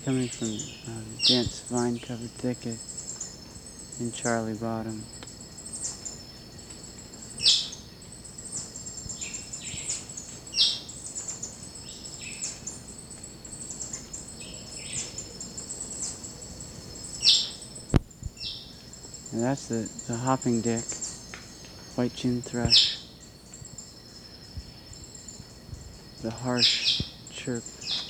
coming from dense vine-covered thicket in Charlie Bottom. And that's the hopping dick, white-chinned thrush, the harsh chirp